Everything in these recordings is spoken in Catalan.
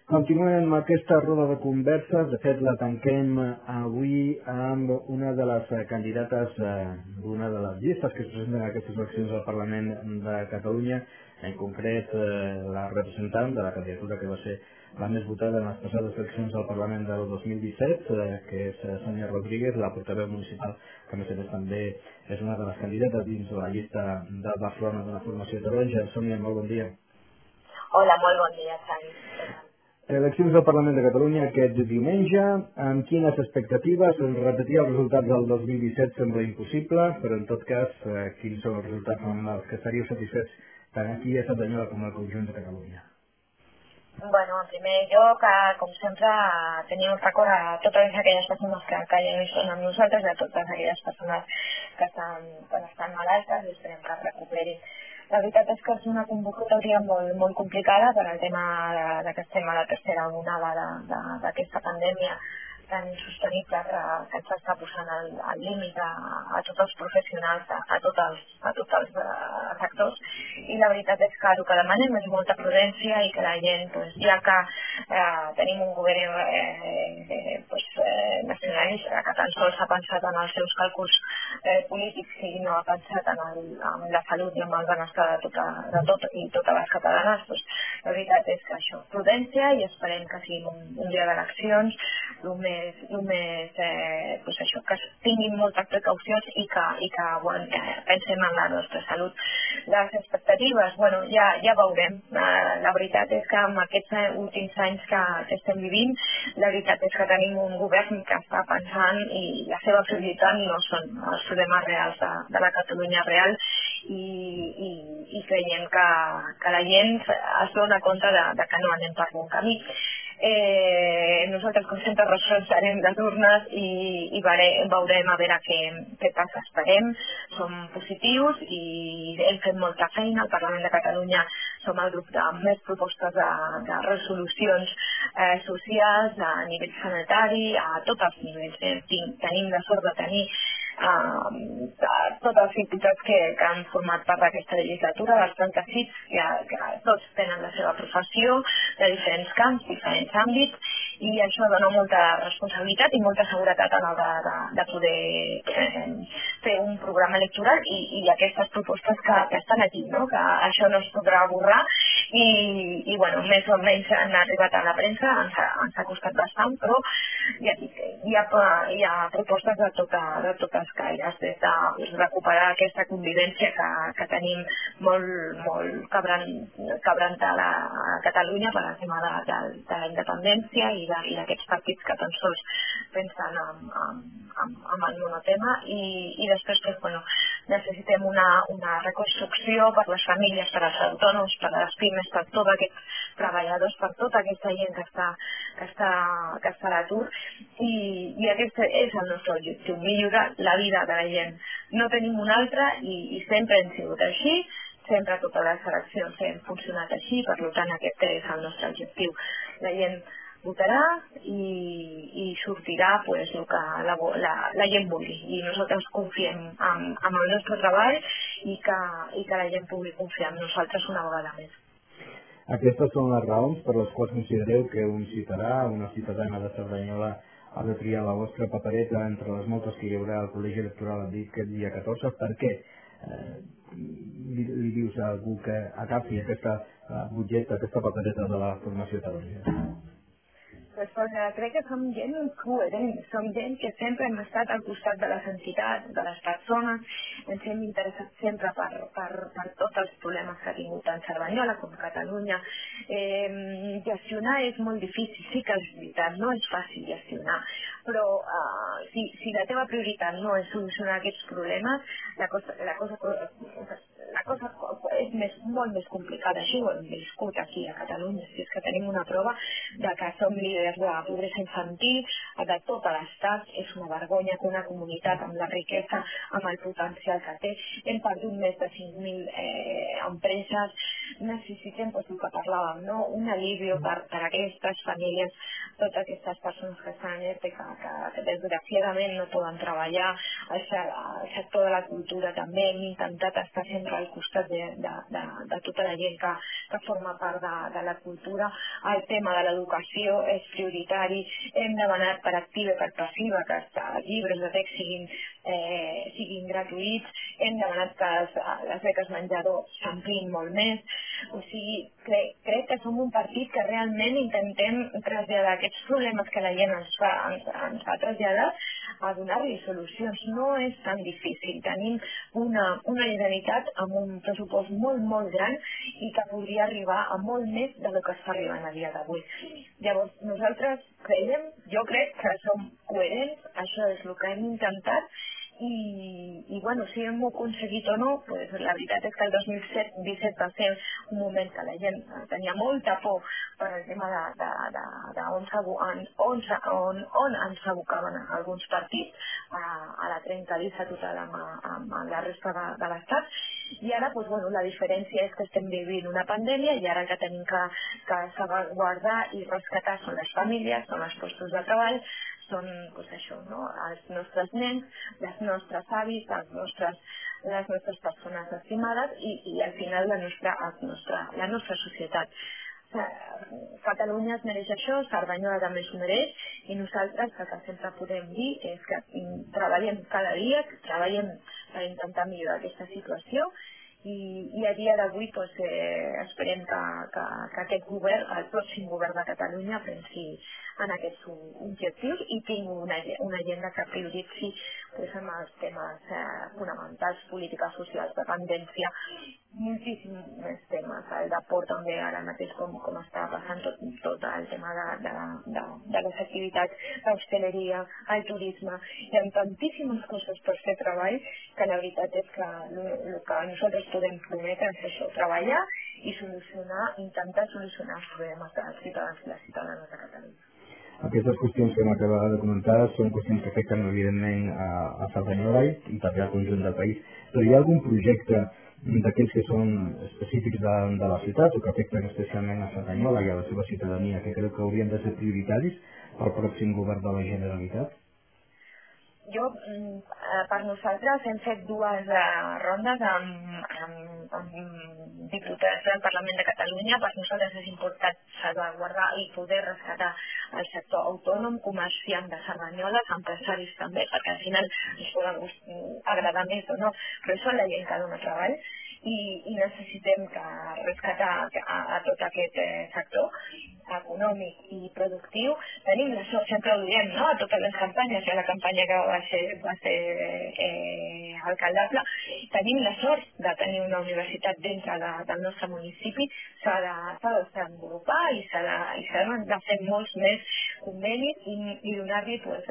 Continuem amb aquesta roda de converses. De fet, la tanquem avui amb una de les candidates d'una de les llistes que es presenten a aquestes eleccions al Parlament de Catalunya, en concret la representant de la candidatura que va ser la més votada en les passades eleccions al Parlament del 2017, que és Sònia Rodríguez, la portaveu municipal, que a més a més també és una de les candidates dins de la llista de Barcelona de la formació taronja. Sònia, molt bon dia. Hola, molt bon dia, Xavi. Eleccions al Parlament de Catalunya aquest diumenge. Amb quines expectatives? Repetir els resultats del 2017 sembla impossible, però en tot cas, quins són els resultats amb els que estaríeu satisfets tant aquí a Cerdanyola com al conjunt de Catalunya? Bueno, en primer lloc, com sempre, tenim un record a totes aquelles persones que ja no són amb nosaltres, a totes aquelles persones que estan malaltes i esperem que es recuperin. La veritat és que és una convocatòria molt complicada per al tema de que estem a la tercera onada d'aquesta pandèmia tan insostenible que ens està posant al límit a tots els professionals, a tots els sectors. I la veritat és que el que demanem és molta prudència i que la gent, ja que tenim un govern nacionalista que tan sols ha pensat en els seus càlculs polítics i no ha pensat en la salut i en el benestar de totes les catalanes, la veritat és que això, prudència, i esperem que sigui un dia d'eleccions que es tinguin moltes precaucions i que pensem en la nostra salut. Les expectatives, ja veurem. La veritat és que en aquests últims anys que estem vivint, la veritat és que tenim un govern que està pensant i la seva prioritat no són els problemes reals de la Catalunya real i creiem que la gent es dona compte que no anem per bon camí. Nosaltres, com sempre, reforçarem les urnes i veurem a veure què passa. Esperem, som positius i hem fet molta feina. Al Parlament de Catalunya som el grup de més propostes de resolucions socials a nivell sanitari, a tots els nivells. Tenim la sort de tenir tots els diputats que han format part d'aquesta legislatura, dels 36, que tots tenen la seva professió de diferents camps, diferents àmbits, i això dona molta responsabilitat i molta seguretat a l'hora de poder fer un programa electoral i aquestes propostes que estan aquí, no? Que això no es podrà borrar i més o menys han arribat a la premsa, ens ha costat bastant, però hi ha propostes de totes caires, des de recuperar aquesta convivència que tenim molt cabrantada a Catalunya per al tema de la independència i d'aquests partits que tan sols pensen en el monotema i després necessitem una reconstrucció per les famílies, per als autònoms, per a les pimes, per tots aquests treballadors, per tota aquesta gent que està a l'atur i aquest és el nostre objectiu, millorar la vida de la gent. No tenim un altre i sempre hem sigut així, sempre totes les eleccions hem funcionat així, per tant aquest és el nostre objectiu. La gent votarà i sortirà el que la gent vulgui i nosaltres confiem en el nostre treball i que la gent pugui confiar en nosaltres una vegada més. Aquestes són les raons per les quals considereu que un ciutadà, una ciutadana de Cerdanyola ha de triar la vostra papereta entre les moltes que hi haurà al col·legi electoral aquest dia 14. Per què li dius a algú que agafi aquesta butlleta, aquesta papereta de la formació taronja? Crec que som gent coherent, som gent que sempre hem estat al costat de les entitats, de les persones, ens hem interessat sempre per tots els problemes que ha tingut tant Cerdanyola com Catalunya. Gestionar és molt difícil, sí que és veritat, no és fàcil gestionar, però si la teva prioritat no és solucionar aquests problemes, la cosa és molt més complicada. Així ho hem viscut aquí a Catalunya, si és que tenim una prova de que som líders de pobresa infantil de tot l'estat. És una vergonya que una comunitat amb la riquesa, amb el potencial que té, hem perdut més de 5.000 empreses, necessitem el que parlàvem, no? Un alivio per aquestes famílies, totes aquestes persones que estan en ERTE, que desgraciadament no poden treballar, el sector de la cultura també hem intentat estar sempre al costat de tota la gent que forma part de la cultura. El tema de l'educació és prioritari. Hem demanat per activa i per passiva que els llibres de text siguin gratuïts. Hem demanat que les beques menjador s'ampliïn molt més. O sigui, crec que som un partit que realment intentem traslladar aquests problemes que la gent ens fa traslladar a donar-li solucions. No és tan difícil. Tenim una Generalitat amb un pressupost molt, molt gran i que podria arribar a molt més del que està arribant a dia d'avui. Llavors, nosaltres jo crec que som coherents, això és el que hem intentat, i bueno, si hem aconseguit o no, pues la veritat és que el 2017 va ser un moment que la gent tenia molta por per el tema on ens abocaven alguns partits a la trencadissa total amb la resta de l'Estat, i ara pues, bueno, la diferència és que estem vivint una pandèmia i ara el que tenim que salvaguardar i rescatar són les famílies, són els postos de treball, són pues, això, no? Els nostres nens, les nostres avis, les nostres persones estimades i al final la nostra societat. Catalunya es mereix això, Cerdanyola també s'ho mereix, i nosaltres el que sempre podem dir és que treballem cada dia, treballem per intentar millorar aquesta situació, i a dia d'avui pues, esperem que aquest govern, el pròxim govern de Catalunya, pensi en aquests objectius i tingui una agenda que prioritzi pues, amb els temes fonamentals, polítiques socials, dependència, moltíssims més temes. El de port també ara mateix com està passant tot el tema de les activitats d'hostaleria, el turisme. Hi ha tantíssimes coses per fer treball que la veritat és que el que nosaltres podem prometre és això, treballar i intentar solucionar els problemes dels ciutadans i les ciutadanes de Catalunya. Aquestes qüestions que m'acaba de comentar són qüestions que afecten evidentment a Cerdanyola i també al conjunt del país, però hi ha algun projecte d'aquells que són específics de la ciutat o que afecten especialment a Cerdanyola i a la seva ciutadania que creu que haurien de ser prioritaris pel pròxim govern de la Generalitat? Per nosaltres hem fet dues rondes amb diputats del Parlament de Catalunya. Per nosaltres és important salvaguardar i poder rescatar el sector autònom, comerciant de Cerdanyola, empresaris també, perquè al final ens poden agradar més o no, però són la gent que dona treball i necessitem rescatar a tot aquest sector econòmic i productiu. Tenim la sort, sempre ho diem, no? A totes les campanyes, i a la campanya que va ser alcaldable, tenim la sort de tenir una universitat dintre del nostre municipi. S'ha de desenvolupar i s'ha de fer molts més convenis i donar-li pues,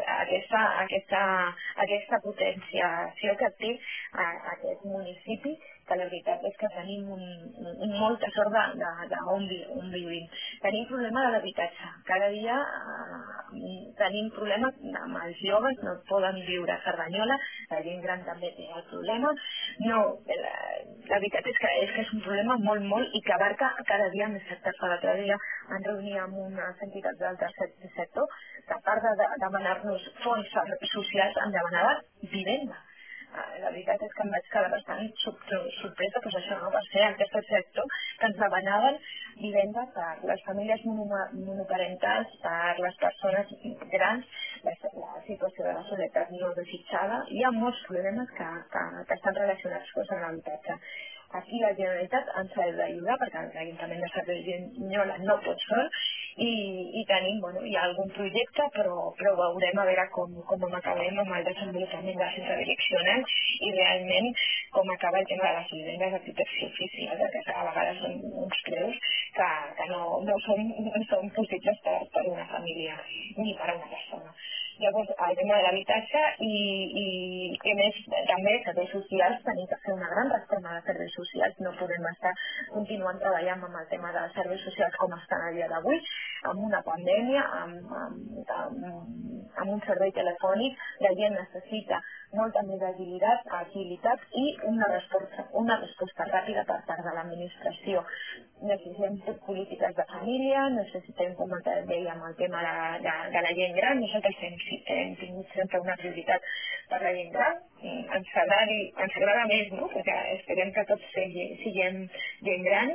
aquesta potenciació que té aquest municipi, que la veritat és que tenim molta sort d'on vivim. Tenim problema de l'habitatge. Cada dia tenim problemes amb els joves, no poden viure a Cerdanyola, la gent gran també té el problema. No, la veritat és que és un problema molt i que abarca cada dia més sectors. L'altre dia em reunia amb unes entitats del tercer sector que a part de demanar-nos fons socials em demanaven vivenda. La veritat és que em vaig quedar bastant sorpresa, doncs això no va ser aquest sector que ens demanaven vivenda per les famílies monoparentals, per les persones grans, la situació de la soledat no desitjada. Hi ha molts problemes que estan relacionats amb l'habitatge. Aquí la Generalitat ens ha d'ajudar perquè l'Ajuntament de Cerdanyola no pot sol i tenim, hi ha algun projecte, però veurem a veure com acabem amb el desenvolupament del centre direccional i realment com acaba el tema de les vivendes de protecció oficial, que a vegades són uns preus que no són possibles per una família ni per a una persona. Llavors, el tema de l'habitatge i que més també serveis socials, tenim que fer una gran reforma de serveis socials, no podem estar continuant treballant amb el tema de serveis socials com estan a dia d'avui, amb una pandèmia, amb un servei telefònic, la gent necessita molta més agilitat i una resposta ràpida per part de l'administració. Necessitem polítiques de família, necessitem, com dèiem, el tema de la gent gran. Nosaltres hem tingut sempre una prioritat per la gent gran. Ens agrada més, no? Perquè esperem que tots siguem gent gran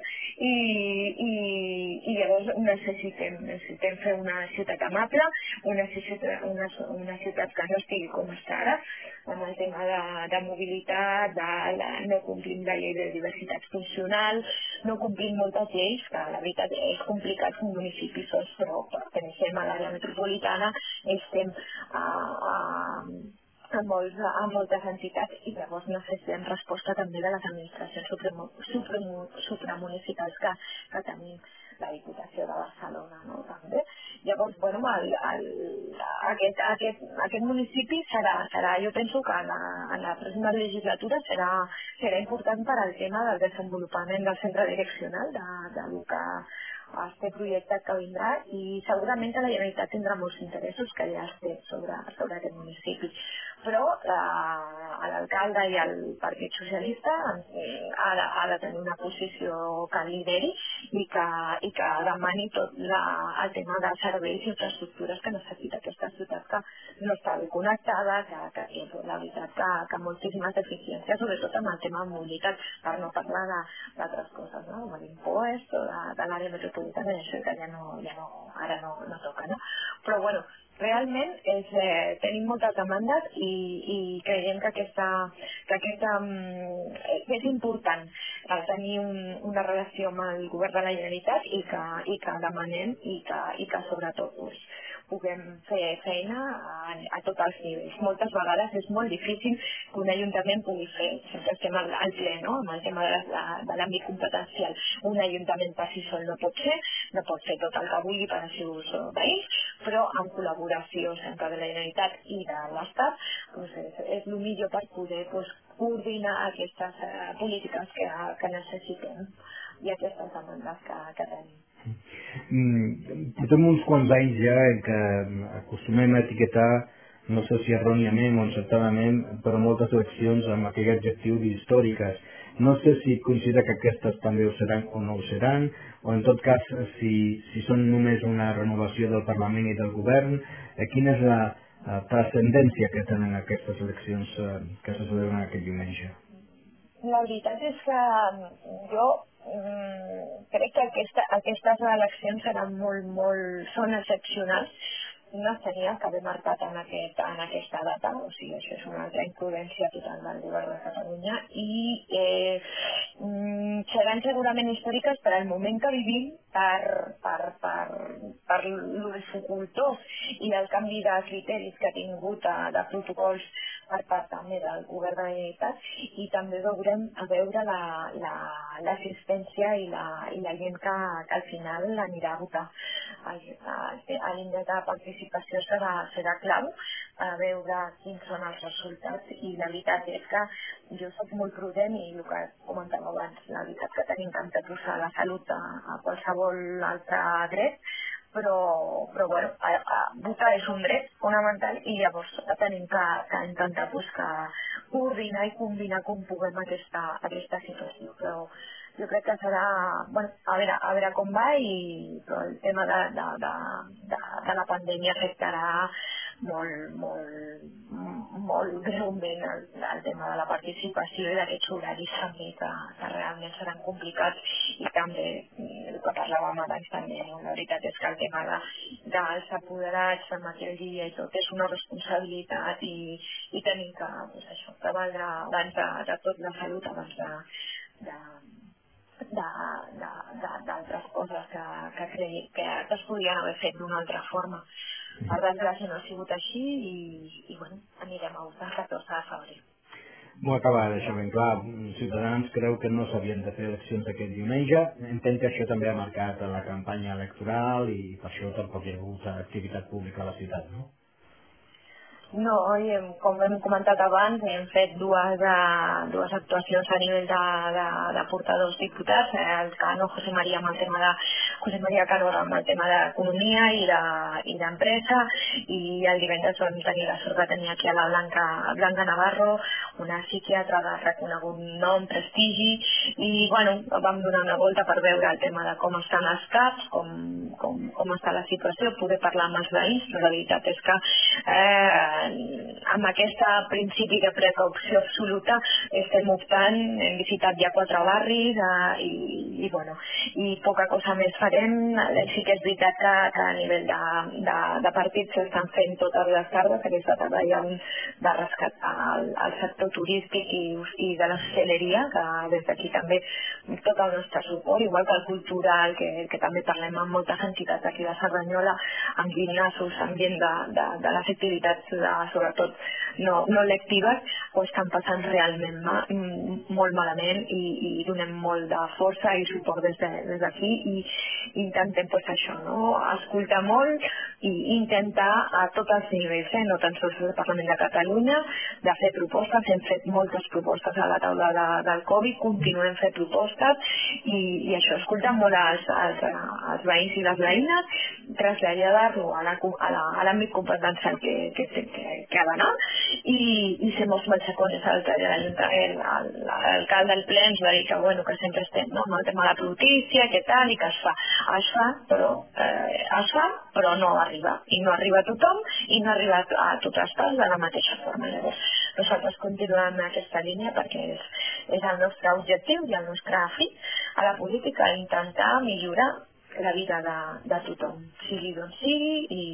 i llavors necessitem fer una ciutat amable, una ciutat que no estigui com està ara, amb el tema de mobilitat, no complim la llei de diversitat funcional, no complim moltes lleis, que la veritat és complicat que un municipi sols, però pensem a l'àrea metropolitana, estem a moltes entitats i llavors necessitem resposta també de les administracions supramunicipals que tenim, la Diputació de Barcelona, no? També. Llavors, aquest municipi serà, jo penso que en la pròxima legislatura serà important per al tema del desenvolupament del centre direccional del que este projecte que vindrà i segurament que la Generalitat tindrà molts interessos que ja es té sobre aquest municipi. Però l'alcalde i el Partit Socialista ha de tenir una posició que lideri i que demani tot el tema de serveis i infraestructures que necessita aquesta ciutat, que no està bé connectada, que té la veritat que moltíssimes deficiències, sobretot amb el tema de mobilitat, per no parlar d'altres coses, no? Com l'impost o de l'àrea metropolitana, això que ara no toca, no? Però bueno, realment tenim moltes demandes i creiem que és important tenir una relació amb el govern de la Generalitat i que demanem i que sobretot puguem fer feina a tots els nivells. Moltes vegades és molt difícil que un ajuntament pugui fer, sempre estem al ple, no? Amb el tema de l'àmbit competencial. Un ajuntament per si sol no pot fer tot el que vulgui per als seus veïns, però en col·laboració sempre de la Generalitat i de l'Estat és el millor per poder coordinar aquestes polítiques que necessitem i aquestes demandes que tenim. Portem uns quants anys ja en què acostumem a etiquetar, no sé si erròniament o encertadament, però moltes eleccions amb aquell adjectiu d'històriques. No sé si considera que aquestes també ho seran o no ho seran, o en tot cas si són només una renovació del Parlament i del Govern, quina és la transcendència que tenen aquestes eleccions que se celebren aquest diumenge? La veritat és que jo crec que aquestes eleccions seran són excepcionals. No tenia que haver marcat en aquesta data, o sigui, això és una altra imprudència total del govern de Catalunya i seran segurament històriques per al moment que vivim, per lo dificultós i el canvi de criteris que ha tingut de protocols per part també del govern de la Generalitat i també veurem l'assistència i la gent que al final anirà a votar. L'índex de participació serà clau a veure quins són els resultats i la veritat és que jo soc molt prudent i el que comentava abans, la veritat que tenim que anteposar la salut a qualsevol altre dret, però bueno, votar és un dret fonamental i llavors tenim que intentar coordinar i combinar com puguem aquesta situació, però jo crec que serà, bueno, a veure com va però el tema de la pandèmia afectarà molt greument el tema de la participació i d'aquests horaris també que realment seran complicats i també el que parlàvem abans també, no? La veritat és que el tema dels apoderats amb aquell dia i tot és una responsabilitat i tenim que valdre abans de tot la salut, abans d'altres coses que es podien haver fet d'una altra forma. Per desgràcia no ha sigut així i bueno, anirem a votar el 14 de febrer. M'ho acaba de deixar ben clar. Ciutadans creu que no s'havien de fer eleccions aquest diumenge. Entenc que això també ha marcat la campanya electoral i per això tampoc hi ha hagut activitat pública a la ciutat, no? No, com hem comentat abans, hem fet dues actuacions a nivell de portadors diputats, el Cano José María amb el tema de José María Cano amb el tema d'economia i d'empresa, i el divendres vam tenir la sort de tenir aquí a la Blanca Navarro, una psiquiatra de reconegut nom, prestigi, i bueno, vam donar una volta per veure el tema de com estan els CAPs, com està la situació, poder parlar amb els veïns, però la veritat és que amb aquest principi de precaució absoluta estem optant, hem visitat ja 4 barris i poca cosa més farem. Sí que és veritat que a nivell de partits s'estan fent totes les tardes, aquesta tarda hi ha de rescatar el sector turístic i de l'hostaleria, que des d'aquí també tot el nostre suport, igual que el cultural, que també parlem amb moltes entitats aquí de Cerdanyola, amb gimnasos, ambient de les activitats sobretot no lectives, ho estan passant realment molt malament i donem molt de força i suport des d'aquí i intentem això, escoltar molt i intentar a tots els nivells, no tan sols al Parlament de Catalunya, de fer propostes. Hem fet moltes propostes a la taula del Covid, continuem fent propostes i això, escoltar molt als veïns i les veïnes, traslladar-lo a l'àmbit competencial que ha d'anar i ser molts matxacones. L'alcalde del ple ens va dir que sempre estem amb el tema de la brutícia, què tal, i que es fa, però no arriba, i no arriba a tothom i no arriba a totes parts de la mateixa forma. Llavors nosaltres continuem en aquesta línia perquè és el nostre objectiu i el nostre fi a la política, intentar millorar la vida de tothom, sigui d'on sigui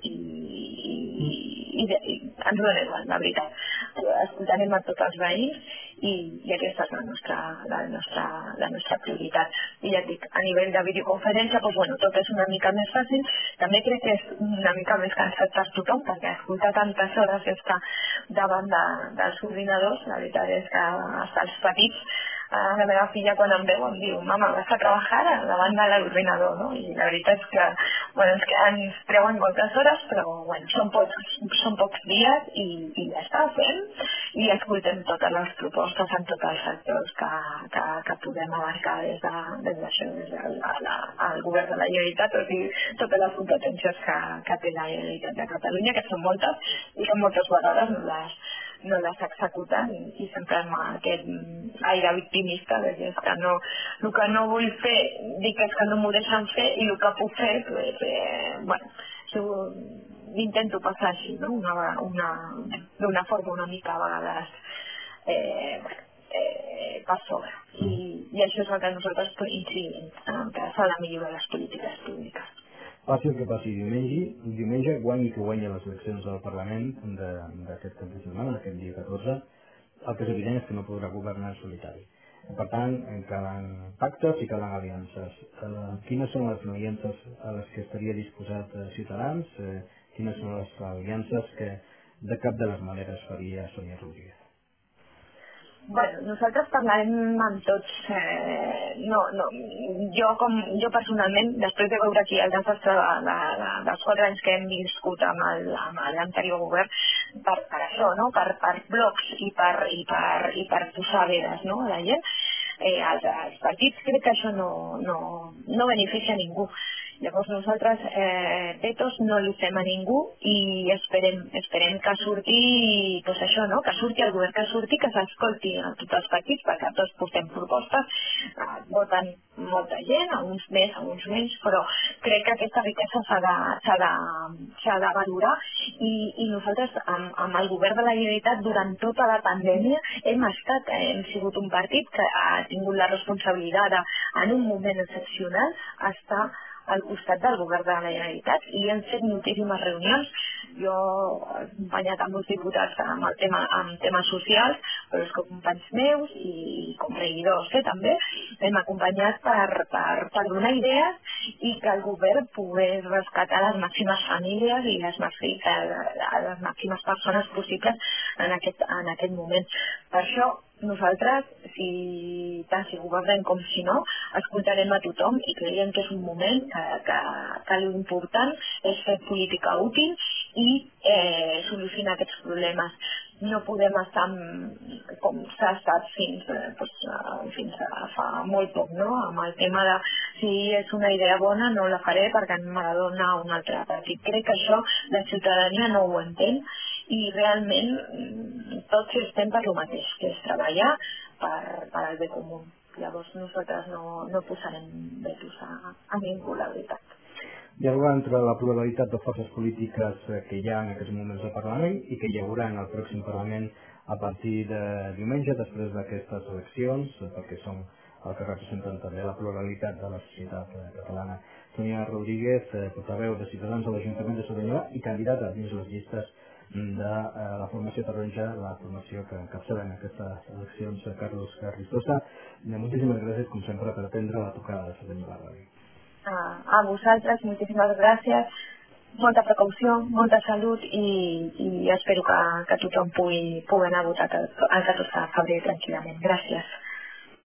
i ens dona igual, la veritat. Escoltarem a tots els veïns i aquesta és la nostra prioritat. I ja et dic, a nivell de videoconferència, tot és una mica més fàcil. També crec que és una mica més cansat per tothom, perquè escoltar tantes hores i estar davant dels ordinadors, la veritat és que hasta els petits, la meva filla quan em veu em diu: mama, vas a treballar davant de l'ordinador, no? I la veritat és que ens treuen moltes hores, però són pocs dies i ja està, fem i escoltem totes les propostes en tots els sectors que podem abarcar des del govern de la Generalitat, o sigui, totes les competències que té la Generalitat de Catalunya, que són moltes i que moltes vegades no les executen i sempre amb aquest aire victimista, és que el que no vull fer dic que no m'ho deixen fer i el que puc fer intento passar així, d'una forma una mica a vegades per sobre, i això és el que nosaltres incidim, que s'ha de millorar les polítiques públiques. Passi el que passi diumenge, guanyi que guanyi les eleccions del Parlament d'aquest cap de setmana, d'aquest dia 14, el que és evident és que no podrà governar en solitari. Per tant, calen pactes i calen aliances. Quines són les aliances a les que estaria disposat Ciutadans? Quines són les aliances que de cap de les maneres faria Sonia Rodríguez? Nosaltres parlarem amb tots. Jo personalment, després de veure aquí el desastre dels 4 anys que hem viscut amb l'anterior govern, per això, per blocs i per posar veres a la gent, als partits, crec que això no beneficia a ningú. Llavors nosaltres vetos no li fem a ningú i esperem que surti això, que surti el govern, que surti, que s'escolti a tots els partits, perquè tots portem propostes, voten molta gent, a uns més, a uns menys, però crec que aquesta riquesa s'ha de valorar i nosaltres amb el govern de la Generalitat durant tota la pandèmia hem sigut un partit que ha tingut la responsabilitat en un moment excepcional estar al costat del govern de la Generalitat i hem fet moltíssimes reunions. Jo he acompanyat amb molts diputats amb temes socials, però és que companys meus i com regidors també hem acompanyat per donar idees i que el govern pogués rescatar les màximes famílies i les màximes persones possibles en aquest moment. Per això nosaltres, tant si governem com si no, escoltarem a tothom i creiem que és un moment que l'important és fer política útil i solucionar aquests problemes. No podem estar com s'ha estat fins a fa molt poc, no? Amb el tema de si és una idea bona no la faré perquè m'adona un altre partit. Crec que això la ciutadania no ho entén i realment tots estem per lo mateix, que és treballar per al bé comú. Llavors nosaltres no posarem vetos a ningú, la veritat. Dialogar entre la pluralitat de forces polítiques que hi ha en aquests moments al Parlament i que hi haurà en el pròxim Parlament a partir de diumenge, després d'aquestes eleccions, perquè són el que representen també la pluralitat de la societat catalana. Sonia Rodríguez, portaveu de Ciutadans a l'Ajuntament de Cerdanyola i candidata dins les llistes de la formació taronja, la formació que encapçala en aquestes eleccions, Carlos Carrizosa. Moltíssimes gràcies, com sempre, per atendre la tocada de Cerdanyola Ràdio. A vosaltres, moltíssimes gràcies, molta precaució, molta salut i espero que tothom pugui anar a votar el 14 de febrer tranquil·lament. Gràcies.